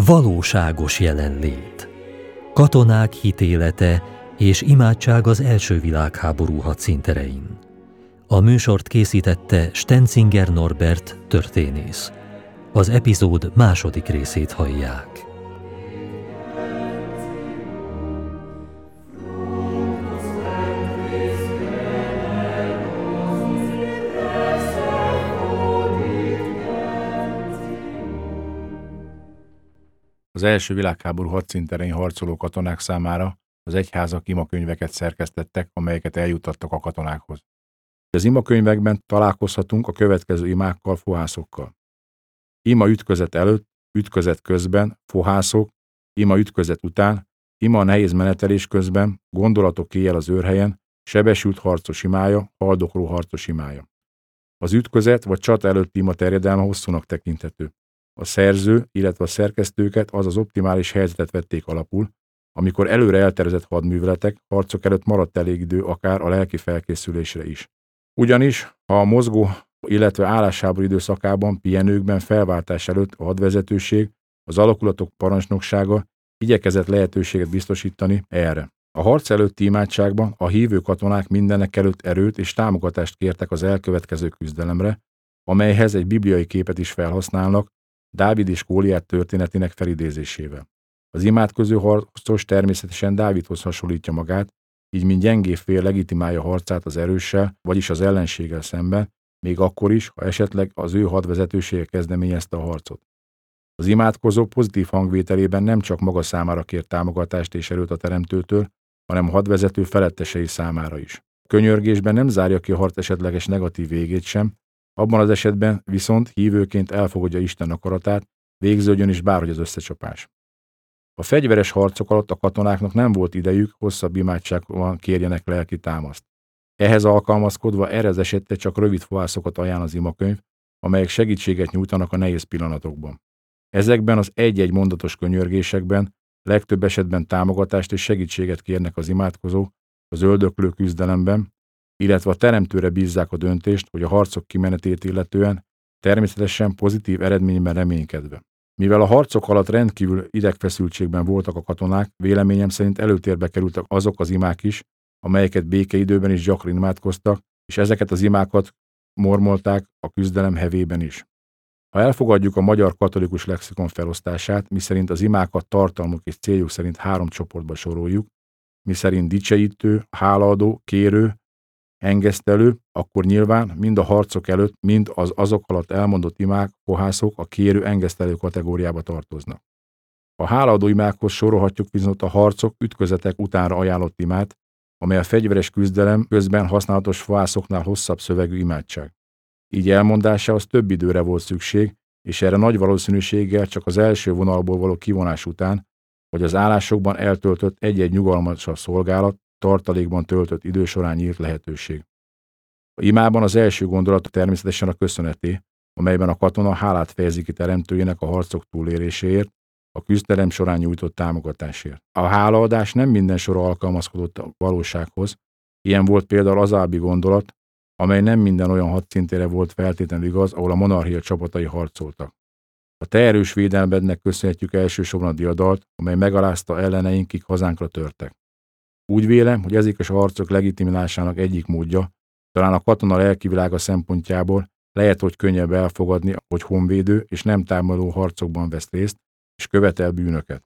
Valóságos jelenlét. Katonák hitélete és imádság az első világháború hadszínterein. A műsort készítette Stenzinger Norbert történész. Az epizód második részét hallják. Az első világháború hadszínterein harcoló katonák számára az egyházak imakönyveket szerkesztettek, amelyeket eljuttattak a katonákhoz. Az imakönyvekben találkozhatunk a következő imákkal, fohászokkal. Ima ütközet előtt, ütközet közben, fohászok, ima ütközet után, ima nehéz menetelés közben, gondolatok éjjel az őrhelyen, sebesült harcos imája, haldokló harcos imája. Az ütközet vagy csata előtti ima terjedelme hosszúnak tekinthető. A szerző, illetve a szerkesztőket az optimális helyzetet vették alapul, amikor előre eltervezett hadműveletek, harcok előtt maradt elég idő akár a lelki felkészülésre is. Ugyanis, ha a mozgó, illetve állásháború időszakában, pihenőkben, felváltás előtt a hadvezetőség, az alakulatok parancsnoksága igyekezett lehetőséget biztosítani erre. A harc előtti imádságban a hívő katonák mindenekelőtt erőt és támogatást kértek az elkövetkező küzdelemre, amelyhez egy bibliai képet is felhasználnak, Dávid és Góliát történetének felidézésével. Az imádkozó harcos természetesen Dávidhoz hasonlítja magát, így mint gyengébb fél legitimálja harcát az erőssel, vagyis az ellenséggel szemben, még akkor is, ha esetleg az ő hadvezetősége kezdeményezte a harcot. Az imádkozó pozitív hangvételében nem csak maga számára kér támogatást és erőt a teremtőtől, hanem a hadvezető felettesei számára is. A könyörgésben nem zárja ki a harc esetleges negatív végét sem, abban az esetben viszont hívőként elfogadja Isten akaratát, végződjön is bárhogy az összecsapás. A fegyveres harcok alatt a katonáknak nem volt idejük hosszabb imádságban kérjenek lelki támaszt. Ehhez alkalmazkodva erre az esetre csak rövid fohászokat ajánl az imakönyv, amelyek segítséget nyújtanak a nehéz pillanatokban. Ezekben az egy-egy mondatos könyörgésekben legtöbb esetben támogatást és segítséget kérnek az imádkozók az öldöklő küzdelemben, illetve a teremtőre bízzák a döntést, hogy a harcok kimenetét illetően, természetesen pozitív eredményben reménykedve. Mivel a harcok alatt rendkívül idegfeszültségben voltak a katonák, véleményem szerint előtérbe kerültek azok az imák is, amelyeket békeidőben is gyakran imádkoztak, és ezeket az imákat mormolták a küzdelem hevében is. Ha elfogadjuk a magyar katolikus lexikon felosztását, miszerint az imákat tartalmuk és céljuk szerint 3 csoportba soroljuk, miszerint dicsőítő, hálaadó, kérő, engesztelő, akkor nyilván mind a harcok előtt, mind az azok alatt elmondott imák, fohászok a kérő, engesztelő kategóriába tartoznak. A hálaadó imákhoz sorolhatjuk viszont a harcok, ütközetek utánra ajánlott imát, amely a fegyveres küzdelem közben használatos fohászoknál hosszabb szövegű imádság. Így elmondásához több időre volt szükség, és erre nagy valószínűséggel csak az első vonalból való kivonás után, vagy az állásokban eltöltött egy-egy nyugalmasabb szolgálat, tartalékban töltött idő során nyílt lehetőség. A imában az első gondolat természetesen a köszöneté, amelyben a katona hálát fejezi ki teremtőjének a harcok túléléséért, a küzdelem során nyújtott támogatásért. A hálaadás nem minden sorra alkalmazkodott a valósághoz, ilyen volt például az alábbi gondolat, amely nem minden olyan hadszintére volt feltétlenül igaz, ahol a monarchia csapatai harcoltak. A te erős védelmednek köszönhetjük elsősorban a diadalt, amely megalázta elleneink, kik hazánkra törtek. Úgy vélem, hogy ezek a harcok legitimizásának egyik módja, talán a katona lelkivilága szempontjából lehet, hogy könnyebb elfogadni, hogy honvédő és nem támadó harcokban vesz részt, és követel bűnöket.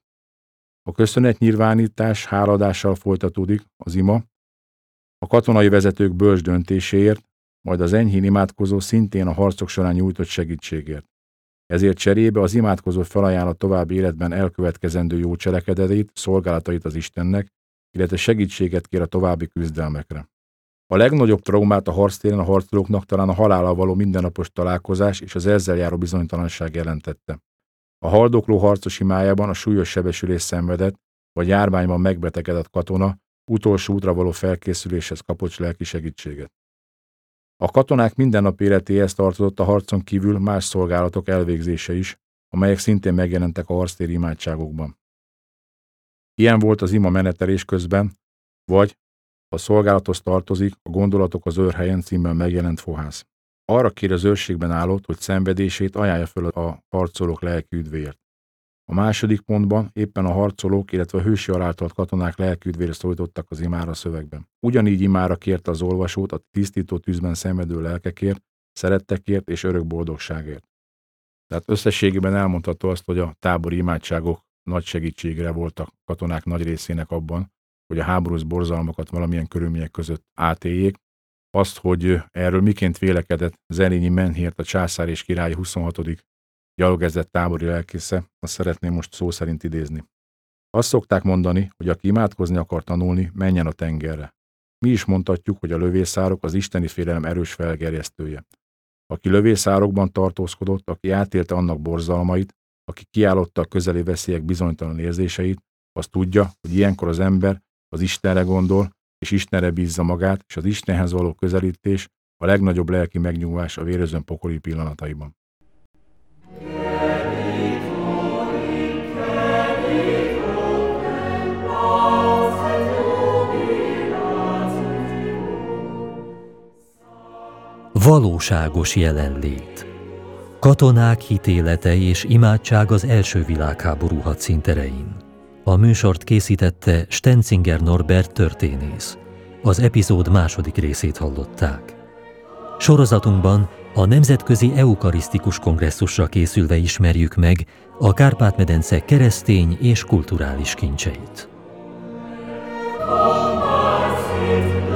A köszönetnyilvánítás háladással folytatódik az ima, a katonai vezetők bölcs döntéséért, majd az enyhén imádkozó szintén a harcok során nyújtott segítségért. Ezért cserébe az imádkozó felajánl a további életben elkövetkezendő jó cselekedetét, szolgálatait az Istennek, illetve segítséget kér a további küzdelmekre. A legnagyobb traumát a harctéren a harcolóknak talán a halállal való mindennapos találkozás és az ezzel járó bizonytalanság jelentette. A haldokló harcos imájában a súlyos sebesülés szenvedett, vagy járványban megbetegedett katona utolsó útra való felkészüléshez kapott lelki segítséget. A katonák mindennap életéhez tartozott a harcon kívül más szolgálatok elvégzése is, amelyek szintén megjelentek a harctéri imádságokban. Ilyen volt az ima menetelés közben, vagy a szolgálathoz tartozik a Gondolatok az őrhelyen címmel megjelent fohász. Arra kér az őrségben állót, hogy szenvedését ajánlja föl a harcolók lelki üdvéért. A második pontban éppen a harcolók, illetve a hősi alátolt katonák lelküdvére szólítottak az imára szövegben. Ugyanígy imára kérte az olvasót a tisztító tűzben szenvedő lelkekért, szerettekért és örök boldogságért. Tehát összességében elmondható azt, hogy a tábori imádságok nagy segítségre voltak katonák nagy részének abban, hogy a háborús borzalmakat valamilyen körülmények között átéljék. Azt, hogy erről miként vélekedett Zerényi Menhirt, a császár és király 26. gyalogezred tábori lelkésze, azt szeretném most szó szerint idézni. Azt szokták mondani, hogy aki imádkozni akar tanulni, menjen a tengerre. Mi is mondhatjuk, hogy a lövészárok az isteni félelem erős felgerjesztője. Aki lövészárokban tartózkodott, aki átélte annak borzalmait, aki kiállotta a közeli veszélyek bizonytalan érzéseit, az tudja, hogy ilyenkor az ember az Istenre gondol, és Istenre bízza magát, és az Istenhez való közelítés a legnagyobb lelki megnyugvás a vérözön pokoli pillanataiban. Valóságos jelenlét. Katonák hitélete és imádság az első világháború hadszínterein. A műsort készítette Stenzinger Norbert történész. Az epizód második részét hallották. Sorozatunkban a Nemzetközi Eukarisztikus Kongresszusra készülve ismerjük meg a Kárpát-medence keresztény és kulturális kincseit.